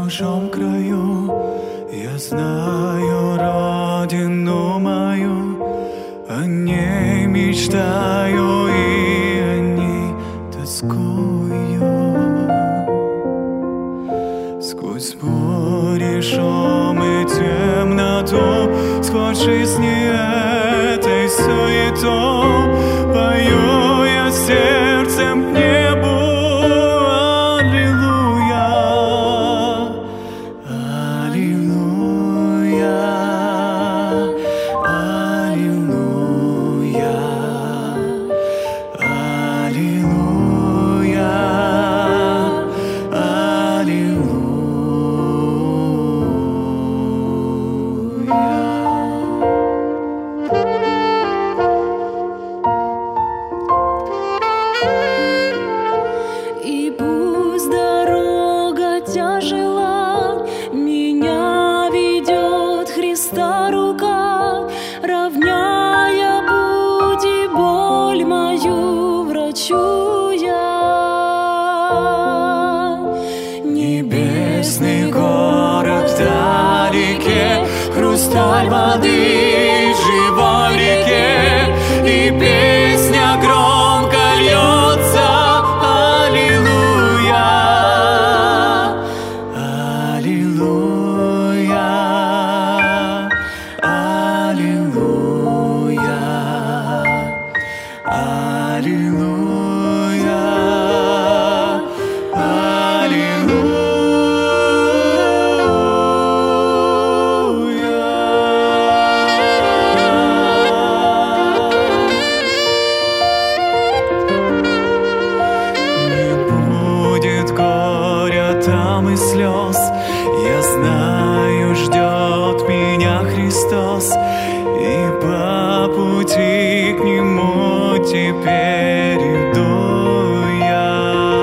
чужом краю. Я знаю родину мою, о ней мечтаю и о ней тоскую. Сквозь бури, шум и темноту, сквозь жизни этой суету, пою я сердцем к небу. Аллилуйя, аллилуйя, аллилуйя, аллилуйя, аллилуйя. И пусть дорога тяжела, меня ведет Христа рука, равняя путь и боль мою врачу я. Небесный город вдалеке, хрусталь воды в живой реке, и песня громко льется. Аллилуйя, аллилуйя, аллилуйя, аллилуйя, там и слез, я знаю, ждет меня Христос, и по пути к Нему теперь иду я.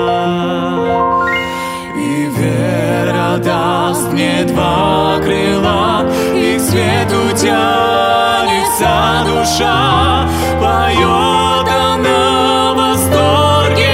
И вера даст мне два крыла, и к свету тянется душа, поет она в восторге.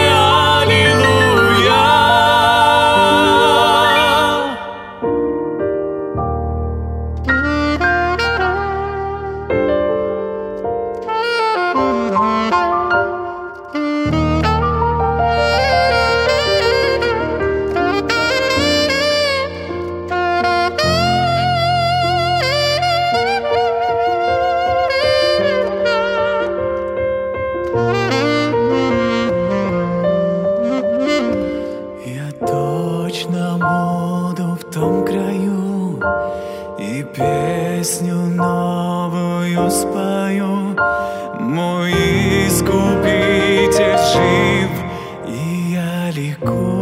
Я точно буду в том краю, и песню новую спою. Мой Искупитель жив, и я ликую.